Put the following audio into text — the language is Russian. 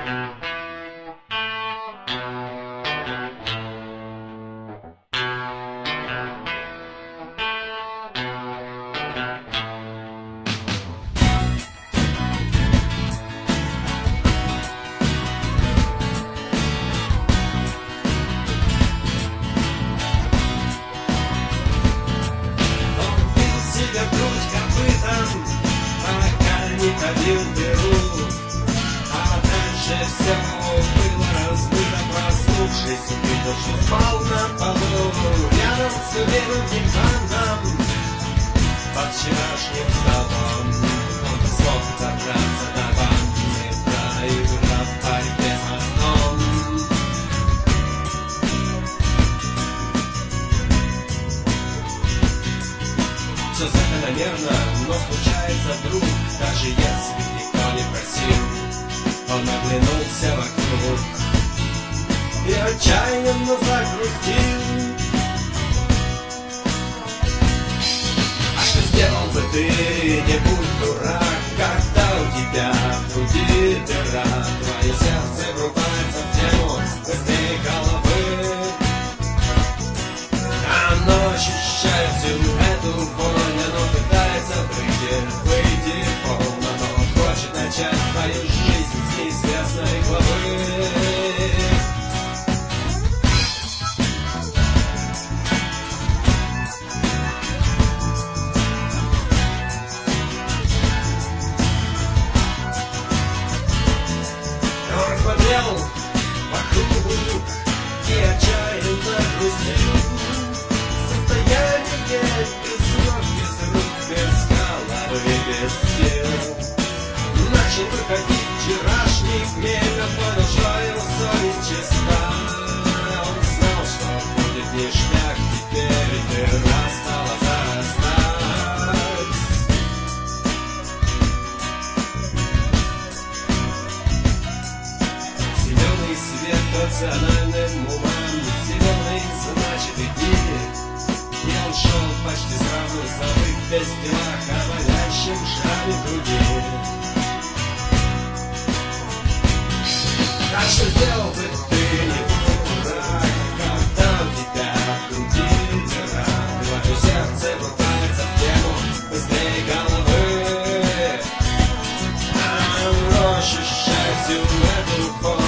Ходил беру, а дальше все было размыто. Проснувшись, увидел, что спал на полу рядом с любимым диваном. Под вчерашним столом он смог добраться до ванны, проиграв в борьбе со сном. Все закономерно, но случается вдруг, даже если никто не просил. Он оглянулся вокруг и отчаянно загрустил. А что сделал бы ты, не будь дурак, когда у тебя в груди дыра? Твое сердце врубается в тему быстрее головы. Оно ощущает всю эту боль, оно пытается выйти полно, но хочет начать твою жизнь с неизвестной главы. Он смотрел вокруг и отчаянно грустил. Состояние без ног, без рук, без головы, без сил. Начал выходить вчерашний гнев, понял, что его совесть чиста. Он знал, что будет ништяк, теперь дыра стала зарастать. Зеленый свет национальным умам, зеленый значит иди. И он шел почти сразу, забыв весь делах о болящем шраме в груди. А что сделал бы ты, не будь дурак, когда у тебя в груди дыра? Твое сердце бросается в тему быстрее головы. Оно ощущает всю эту боль.